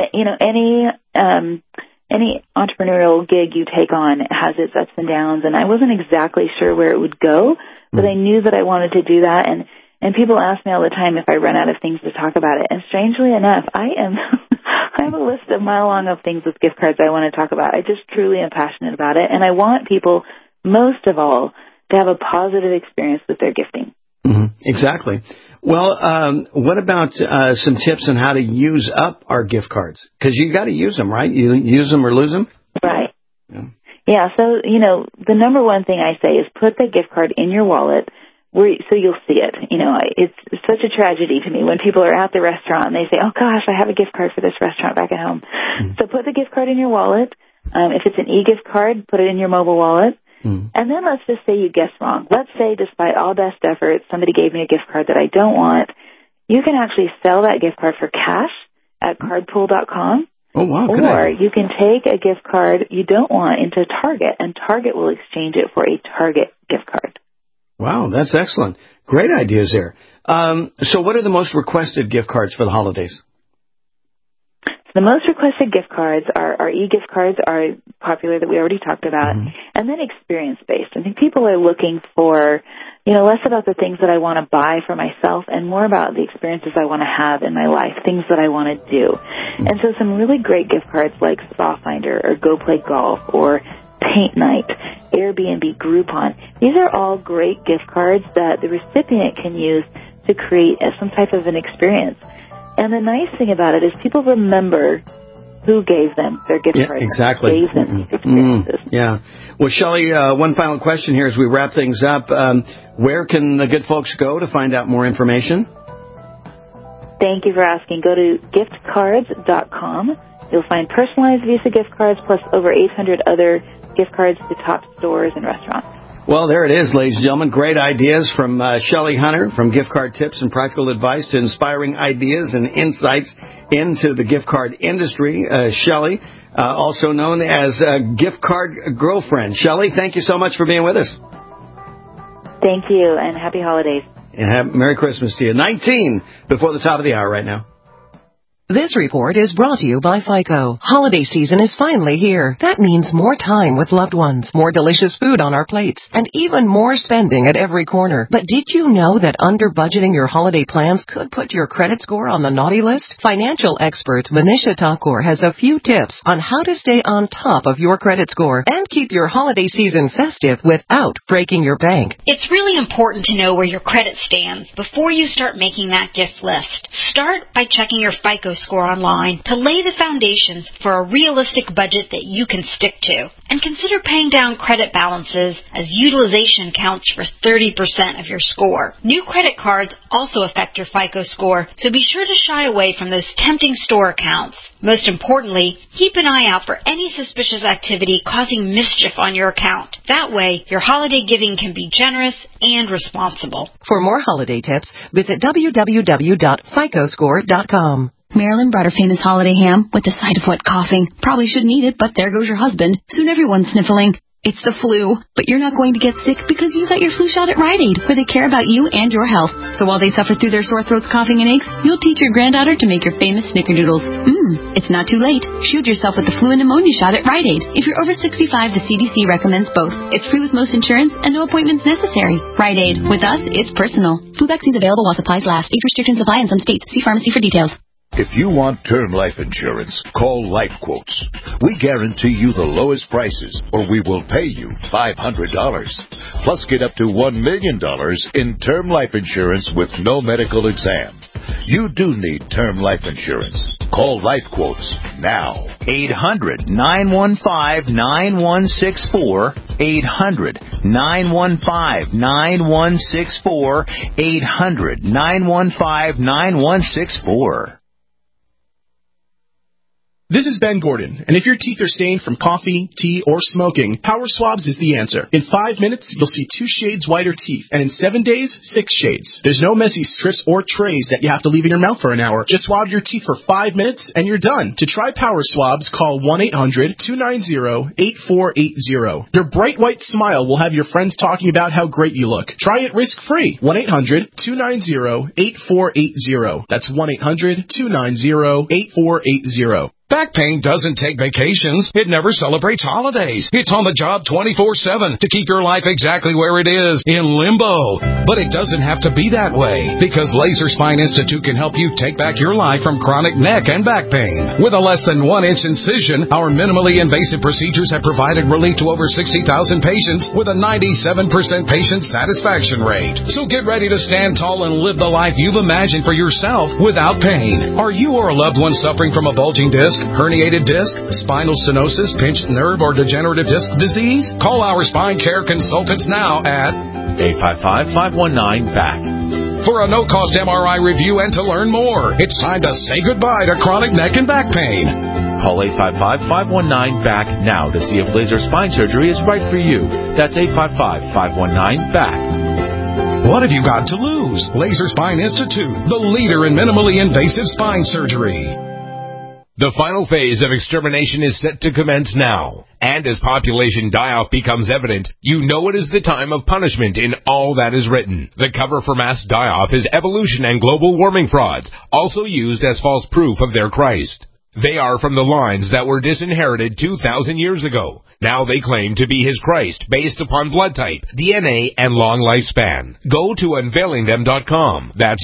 any entrepreneurial gig you take on has its ups and downs, and I wasn't exactly sure where it would go, but I knew that I wanted to do that, and people ask me all the time if I run out of things to talk about it, and strangely enough, I have a list a mile long of things with gift cards I want to talk about. I just truly am passionate about it, and I want people, most of all, to have a positive experience with their gifting. Mm-hmm. Exactly. Well, what about some tips on how to use up our gift cards? Because you got to use them, right? You use them or lose them? Right. Yeah, so, the number one thing I say is put the gift card in your wallet so you'll see it. It's such a tragedy to me when people are at the restaurant and they say, oh, gosh, I have a gift card for this restaurant back at home. Mm-hmm. So put the gift card in your wallet. If it's an e-gift card, put it in your mobile wallet. And then let's just say you guessed wrong. Let's say, despite all best efforts, somebody gave me a gift card that I don't want. You can actually sell that gift card for cash at cardpool.com. Oh, wow. Or you can take a gift card you don't want into Target, and Target will exchange it for a Target gift card. Wow, that's excellent. Great ideas there. So what are the most requested gift cards for the holidays? The most requested gift cards are e-gift cards are popular that we already talked about, and then experience-based. I think people are looking for, less about the things that I want to buy for myself and more about the experiences I want to have in my life, things that I want to do. And so some really great gift cards like Spa Finder or Go Play Golf or Paint Night, Airbnb, Groupon. These are all great gift cards that the recipient can use to create some type of an experience. And the nice thing about it is people remember who gave them their gift cards. Exactly. Gave them these experiences. Yeah. Well, Shelley, one final question here as we wrap things up. Where can the good folks go to find out more information? Thank you for asking. Go to giftcards.com. You'll find personalized Visa gift cards plus over 800 other gift cards to top stores and restaurants. Well, there it is, ladies and gentlemen. Great ideas from Shelley Hunter, from gift card tips and practical advice to inspiring ideas and insights into the gift card industry. Shelley, also known as Gift Card Girlfriend. Shelley, thank you so much for being with us. Thank you, and happy holidays. And Merry Christmas to you. 19 before the top of the hour right now. This report is brought to you by FICO. Holiday season is finally here. That means more time with loved ones, more delicious food on our plates, and even more spending at every corner. But did you know that under budgeting your holiday plans could put your credit score on the naughty list? Financial expert Manisha Thakur has a few tips on how to stay on top of your credit score and keep your holiday season festive without breaking your bank. It's really important to know where your credit stands before you start making that gift list. Start by checking your FICO score online to lay the foundations for a realistic budget that you can stick to. And consider paying down credit balances as utilization counts for 30% of your score. New credit cards also affect your FICO score, so be sure to shy away from those tempting store accounts. Most importantly, keep an eye out for any suspicious activity causing mischief on your account. That way, your holiday giving can be generous and responsible. For more holiday tips, visit www.ficoscore.com. Marilyn brought her famous holiday ham with a side of wet coughing. Probably shouldn't eat it, but there goes your husband. Soon everyone's sniffling. It's the flu, but you're not going to get sick because you got your flu shot at Rite Aid, where they care about you and your health. So while they suffer through their sore throats, coughing, and aches, you'll teach your granddaughter to make your famous snickerdoodles. It's not too late. Shoot yourself with the flu and pneumonia shot at Rite Aid. If you're over 65, the CDC recommends both. It's free with most insurance and no appointments necessary. Rite Aid. With us, it's personal. Flu vaccines available while supplies last. Age restrictions apply in some states. See pharmacy for details. If you want term life insurance, call Life Quotes. We guarantee you the lowest prices, or we will pay you $500. Plus, get up to $1 million in term life insurance with no medical exam. You do need term life insurance. Call Life Quotes now. 800-915-9164. 800-915-9164. 800-915-9164. This is Ben Gordon, and if your teeth are stained from coffee, tea, or smoking, Power Swabs is the answer. In 5 minutes, you'll see 2 shades whiter teeth, and in 7 days, 6 shades. There's no messy strips or trays that you have to leave in your mouth for an hour. Just swab your teeth for 5 minutes, and you're done. To try Power Swabs, call 1-800-290-8480. Your bright white smile will have your friends talking about how great you look. Try it risk-free. 1-800-290-8480. That's 1-800-290-8480. Back pain doesn't take vacations. It never celebrates holidays. It's on the job 24/7 to keep your life exactly where it is, in limbo. But it doesn't have to be that way, because Laser Spine Institute can help you take back your life from chronic neck and back pain. With a less than 1-inch incision, our minimally invasive procedures have provided relief to over 60,000 patients with a 97% patient satisfaction rate. So get ready to stand tall and live the life you've imagined for yourself without pain. Are you or a loved one suffering from a bulging disc, herniated disc, spinal stenosis, pinched nerve, or degenerative disc disease? Call our spine care consultants now at 855-519-BACK. For a no-cost MRI review and to learn more. It's time to say goodbye to chronic neck and back pain. Call 855-519-BACK now to see if laser spine surgery is right for you. That's 855-519-BACK. What have you got to lose? Laser Spine Institute, the leader in minimally invasive spine surgery. The final phase of extermination is set to commence now. And as population die-off becomes evident, you know it is the time of punishment in all that is written. The cover for mass die-off is evolution and global warming frauds, also used as false proof of their Christ. They are from the lines that were disinherited 2,000 years ago. Now they claim to be his Christ based upon blood type, DNA, and long lifespan. Go to unveilingthem.com. That's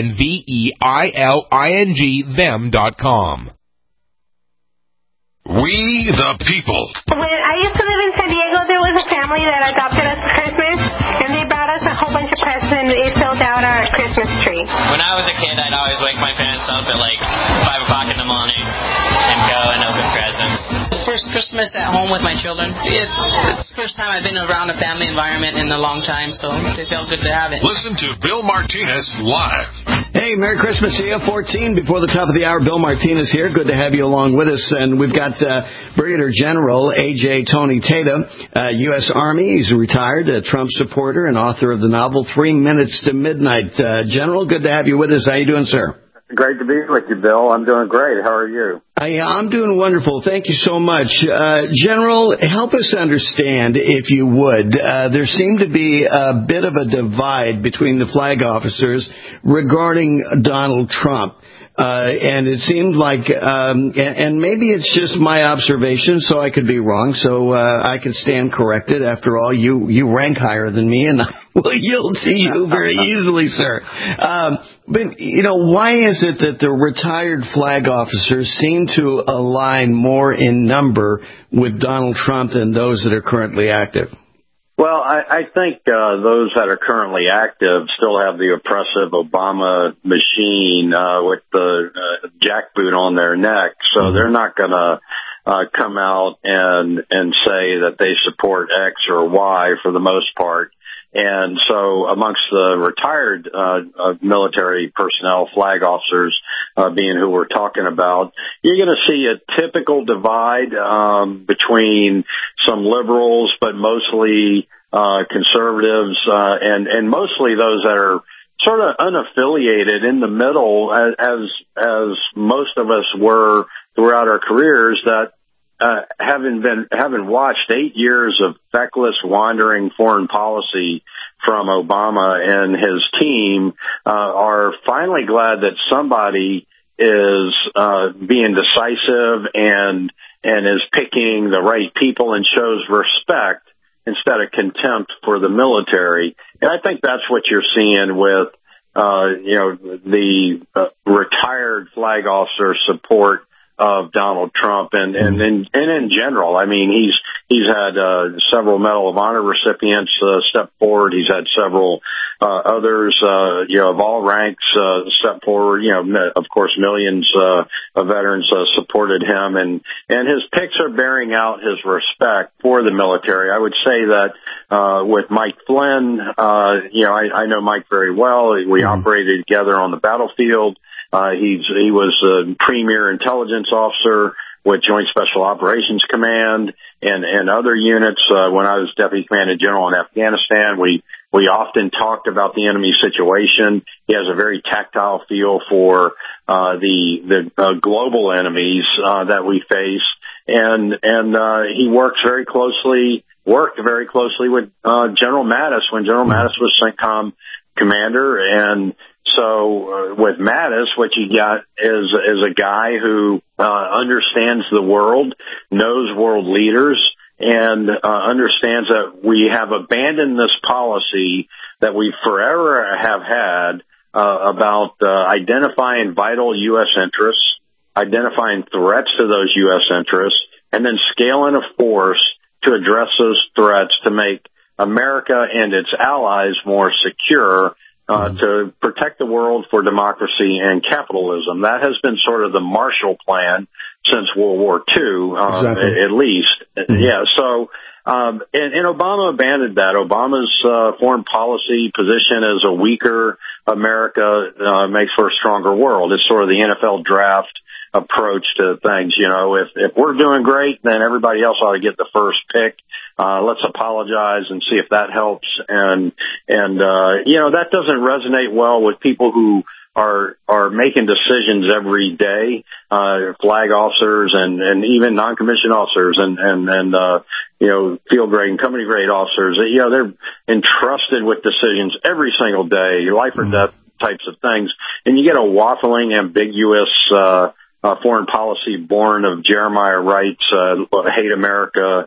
UNVEILING them.com. We the people. When I used to live in San Diego, there was a family that adopted us for Christmas, and they brought us a whole bunch of presents, and they filled out our Christmas tree. When I was a kid, I'd always wake my parents up at like 5 o'clock in the morning and go and open presents. First Christmas at home with my children. It's the first time I've been around a family environment in a long time, so it felt good to have it. Listen to Bill Martinez live. Hey, Merry Christmas to you. 14 before the top of the hour. Bill Martinez here. Good to have you along with us. And we've got Brigadier General A.J. Tony Tata, U.S. Army. He's retired, a Trump supporter and author of the novel 3 Minutes to Midnight. General, good to have you with us. How you doing, sir? Great to be with you, Bill. I'm doing great. How are you? I'm doing wonderful. Thank you so much. General, help us understand, if you would. There seemed to be a bit of a divide between the flag officers regarding Donald Trump. And it seemed like, and maybe it's just my observation, so I could be wrong, so I can stand corrected. After all, you rank higher than me, and I will yield to you very easily, sir. But, why is it that the retired flag officers seem to align more in number with Donald Trump than those that are currently active? Well, I think those that are currently active still have the oppressive Obama machine with the jackboot on their neck, so they're not going to come out and say that they support X or Y for the most part. And so amongst the retired military personnel, flag officers being who we're talking about, you're going to see a typical divide between some liberals, but mostly conservatives and mostly those that are sort of unaffiliated in the middle, as most of us were throughout our careers, that having watched 8 years of feckless, wandering foreign policy from Obama and his team, are finally glad that somebody is being decisive and is picking the right people and shows respect instead of contempt for the military. And I think that's what you're seeing with the retired flag officer support of Donald Trump and in general. I mean, he's had several Medal of Honor recipients step forward. He's had several others of all ranks step forward. Of course, millions of veterans supported him, and his picks are bearing out his respect for the military. I would say that with Mike Flynn, I know Mike very well. We operated together on the battlefield. He was a premier intelligence officer with Joint Special Operations Command and other units. When I was Deputy Commanding General in Afghanistan, we often talked about the enemy situation. He has a very tactile feel for the global enemies that we face, and he worked very closely with General Mattis when General Mattis was CENTCOM commander. And so with Mattis, what you got is a guy who understands the world, knows world leaders, and understands that we have abandoned this policy that we forever have had about identifying vital U.S. interests, identifying threats to those U.S. interests, and then scaling a force to address those threats to make America and its allies more secure, to protect the world for democracy and capitalism. That has been sort of the Marshall Plan since World War II, at least. Yeah, so, and Obama abandoned that. Obama's foreign policy position as a weaker America makes for a stronger world. It's sort of the NFL draft approach to things. You know, if we're doing great, then everybody else ought to get the first pick. Let's apologize and see if that helps. And you know, that doesn't resonate well with people who are making decisions every day, flag officers and even non-commissioned officers and you know, field grade and company grade officers. You know, they're entrusted with decisions every single day, life or death types of things. And you get a waffling, ambiguous, foreign policy born of Jeremiah Wright's hate America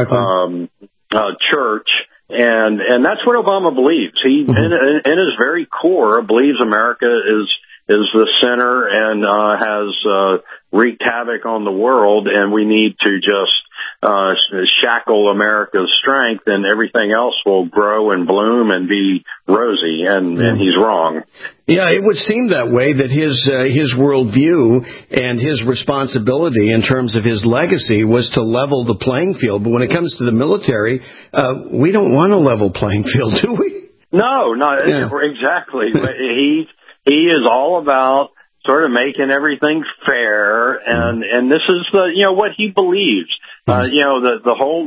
church, and that's what Obama believes. He in his very core believes America is the center and has wreaked havoc on the world, and we need to just shackle America's strength, and everything else will grow and bloom and be rosy. And he's wrong. Yeah, it would seem that way, that his worldview and his responsibility in terms of his legacy was to level the playing field. But when it comes to the military, we don't want a level playing field, do we? No, exactly. He is all about sort of making everything fair, and this is what he believes. The whole,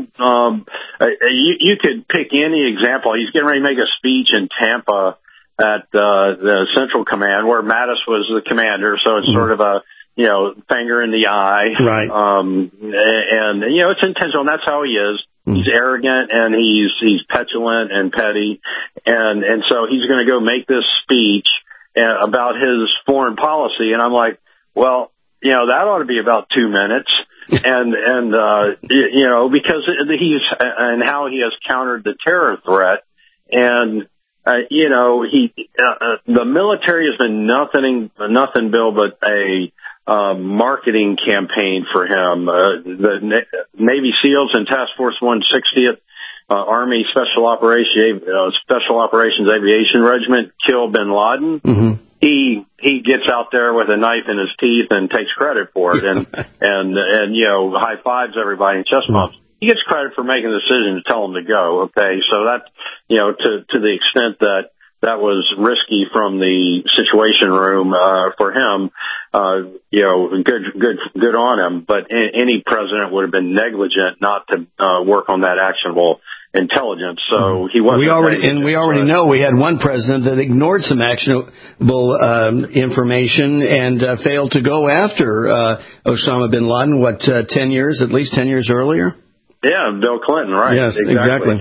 you could pick any example. He's getting ready to make a speech in Tampa at the Central Command, where Mattis was the commander, so it's sort of a finger in the eye, right? And it's intentional, and that's how he is. He's arrogant and he's petulant and petty, and so he's going to go make this speech about his foreign policy, and I'm like, well, that ought to be about 2 minutes, and because he's and how he has countered the terror threat, and the military has been nothing, Bill, but a marketing campaign for him. The Navy SEALs and Task Force 160th Army Special Operations Aviation Regiment killed bin Laden. Mm-hmm. He gets out there with a knife in his teeth and takes credit for it, and high fives everybody and chest bumps. He gets credit for making the decision to tell them to go. Okay, so that to the extent that was risky from the Situation Room for him. Good on him. But any president would have been negligent not to work on that actionable intelligence. So he wasn't. We already know we had one president that ignored some actionable information and failed to go after Osama bin Laden. At least 10 years earlier? Yeah, Bill Clinton, right? Yes, exactly.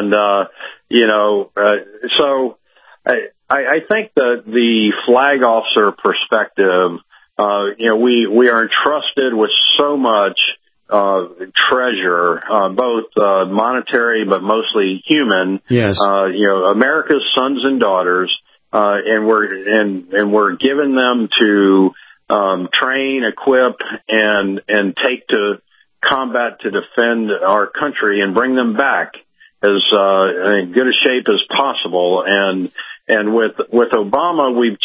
So I think that the flag officer perspective, we are entrusted with so much treasure, both monetary but mostly human. Yes. America's sons and daughters, and we're giving them to train, equip, and take to combat to defend our country and bring them back as in good a shape as possible. And with Obama, we've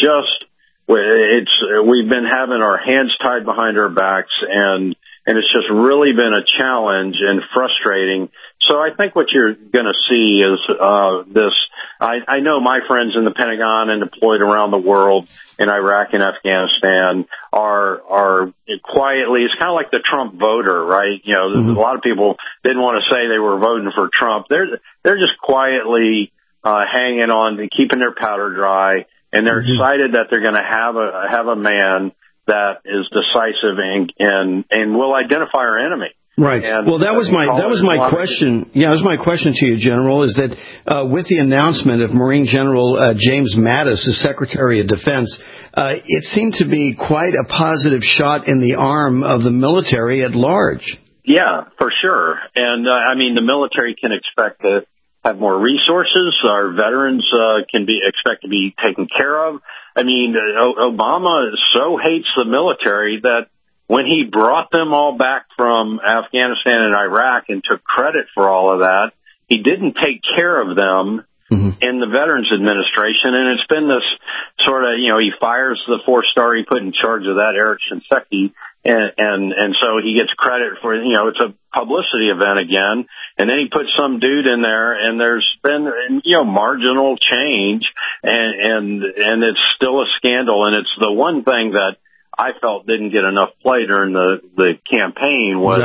been having our hands tied behind our backs, and it's just really been a challenge and frustrating So I think what you're going to see is this. I know my friends in the Pentagon and deployed around the world in Iraq and Afghanistan are quietly. It's kind of like the Trump voter, right? You know, a lot of people didn't want to say they were voting for Trump. They're just quietly hanging on and keeping their powder dry, and they're excited that they're going to have a man that is decisive and will identify our enemy. Right. Well, that was my question. Yeah, that was my question to you, General, is that with the announcement of Marine General James Mattis as Secretary of Defense, it seemed to be quite a positive shot in the arm of the military at large. Yeah, for sure. And, I mean, the military can expect to have more resources. Our veterans can expect to be taken care of. I mean, Obama so hates the military that when he brought them all back from Afghanistan and Iraq and took credit for all of that, he didn't take care of them in the Veterans Administration. And it's been this sort of, you know, he fires the 4-star he put in charge of that, Eric Shinseki, and so he gets credit for, you know, it's a publicity event again. And then he puts some dude in there, and there's been, you know, marginal change, and it's still a scandal. And it's the one thing that I felt didn't get enough play during the campaign was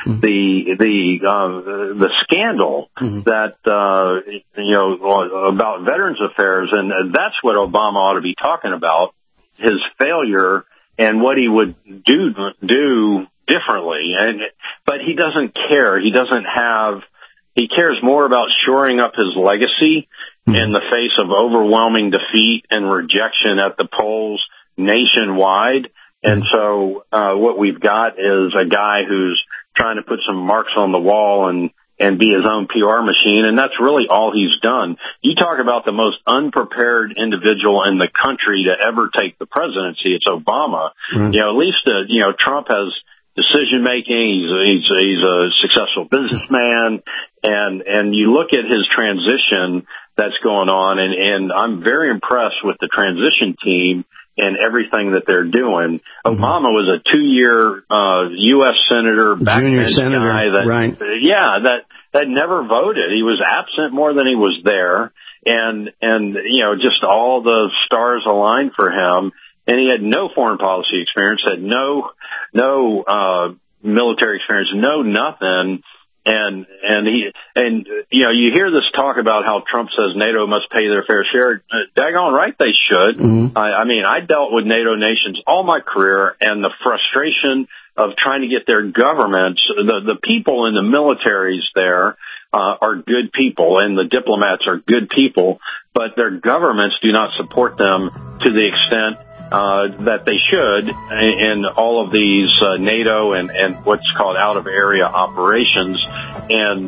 the scandal that you know, about Veterans Affairs, and that's what Obama ought to be talking about, his failure and what he would do differently. But he doesn't care. He cares more about shoring up his legacy in the face of overwhelming defeat and rejection at the polls nationwide. And so what we've got is a guy who's trying to put some marks on the wall and be his own PR machine, and that's really all he's done. You talk about the most unprepared individual in the country to ever take the presidency, it's Obama. You know, at least you know, Trump has decision making. He's a successful businessman, and you look at his transition that's going on, and I'm very impressed with the transition team and everything that they're doing. Obama was a 2-year U.S. senator, backbench guy that never voted. He was absent more than he was there, and you know, just all the stars aligned for him. And he had no foreign policy experience, had no military experience, no nothing. And you know, you hear this talk about how Trump says NATO must pay their fair share. Daggone right they should. I mean, I dealt with NATO nations all my career, and the frustration of trying to get their governments, the people in the militaries there are good people, and the diplomats are good people, but their governments do not support them to the extent that they should in all of these NATO and what's called out-of-area operations. And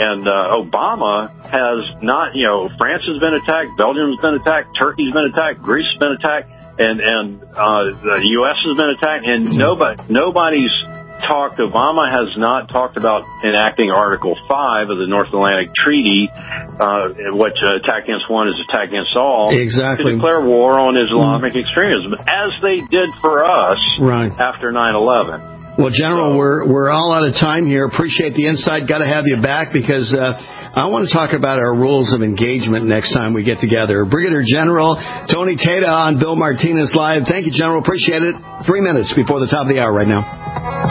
Obama has not, you know, France has been attacked, Belgium's been attacked, Turkey's been attacked, Greece has been attacked, and the U.S. has been attacked, and nobody's talked, Obama has not talked about enacting Article 5 of the North Atlantic Treaty, which attack against one is attack against all, to declare war on Islamic extremism, as they did for us after 9/11. Well, General, we're all out of time here. Appreciate the insight. Got to have you back because I want to talk about our rules of engagement next time we get together. Brigadier General Tony Tata on Bill Martinez Live. Thank you, General. Appreciate it. 3 minutes before the top of the hour right now.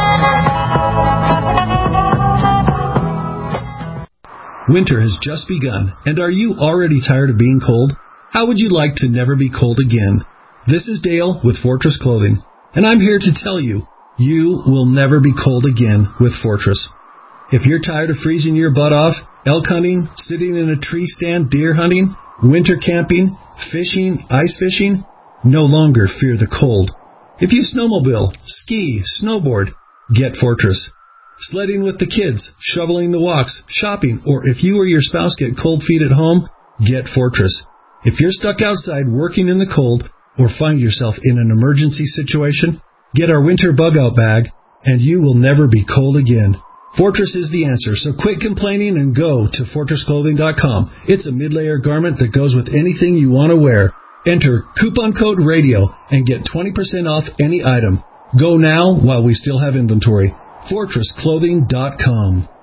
Winter has just begun, and are you already tired of being cold? How would you like to never be cold again? This is Dale with Fortress Clothing, and I'm here to tell you, you will never be cold again with Fortress. If you're tired of freezing your butt off, elk hunting, sitting in a tree stand, deer hunting, winter camping, fishing, ice fishing, no longer fear the cold. If you snowmobile, ski, snowboard, get Fortress. Sledding with the kids, shoveling the walks, shopping, or if you or your spouse get cold feet at home, get Fortress. If you're stuck outside working in the cold or find yourself in an emergency situation, get our winter bug-out bag, and you will never be cold again. Fortress is the answer, so quit complaining and go to FortressClothing.com. It's a mid-layer garment that goes with anything you want to wear. Enter coupon code RADIO and get 20% off any item. Go now while we still have inventory. FortressClothing.com.